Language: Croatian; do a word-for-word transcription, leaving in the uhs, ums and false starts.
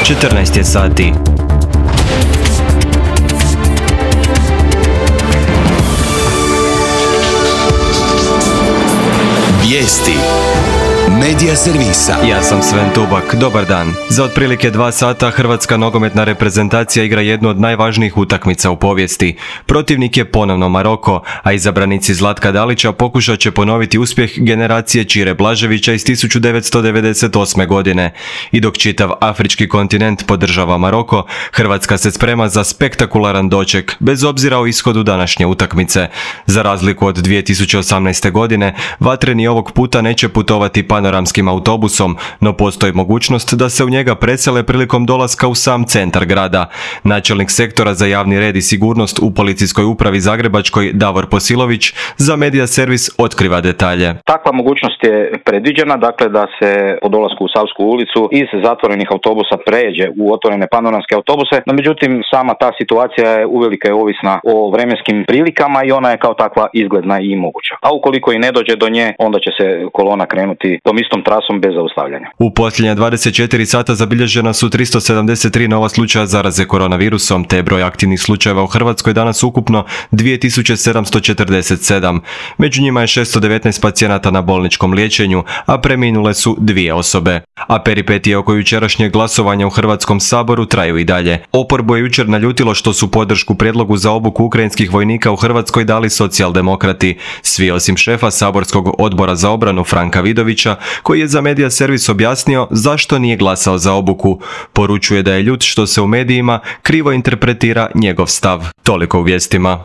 četrnaest je sati. Vijesti Medija servisa. Ja sam Sven Tubak, dobar dan. Za otprilike dva sata hrvatska nogometna reprezentacija igra jednu od najvažnijih utakmica u povijesti. Protivnik je ponovno Maroko, a izabranici Zlatka Dalića pokušat će ponoviti uspjeh generacije Čire Blaževića iz tisuću devetsto devedeset osme. godine. I dok čitav afrički kontinent podržava Maroko, Hrvatska se sprema za spektakularan doček, bez obzira o ishodu današnje utakmice. Za razliku od dvije tisuće osamnaeste. godine, vatreni ovog puta neće putovati panoramskim autobusom, no postoji mogućnost da se u njega presele prilikom dolaska u sam centar grada. Načelnik sektora za javni red i sigurnost u policijskoj upravi Zagrebačkoj Davor Posilović za Medija servis otkriva detalje. Takva mogućnost je predviđena, dakle da se po dolasku u Savsku ulicu iz zatvorenih autobusa pređe u otvorene panoramske autobuse, no međutim sama ta situacija je uvelike ovisna o vremenskim prilikama i ona je kao takva izgledna i moguća. A ukoliko i ne dođe do nje, onda će se kolona krenuti tom istom trasom bez zaustavljanja. U posljednja dvadeset četiri sata zabilježena su tristo sedamdeset tri nova slučaja zaraze koronavirusom, te broj aktivnih slučajeva u Hrvatskoj danas ukupno dvije tisuće sedamsto četrdeset sedam. Među njima je šesto devetnaest pacijenata na bolničkom liječenju, a preminule su dvije osobe. A peripetije oko jučerašnjeg glasovanja u Hrvatskom saboru traju i dalje. Oporbu je jučer naljutilo što su podršku prijedlogu za obuku ukrajinskih vojnika u Hrvatskoj dali socijaldemokrati. Svi osim šefa saborskog odbora za obranu Franka Vidovića, koji je za Medija servis objasnio zašto nije glasao za obuku. Poručuje da je ljut što se u medijima krivo interpretira njegov stav. Toliko u vijestima.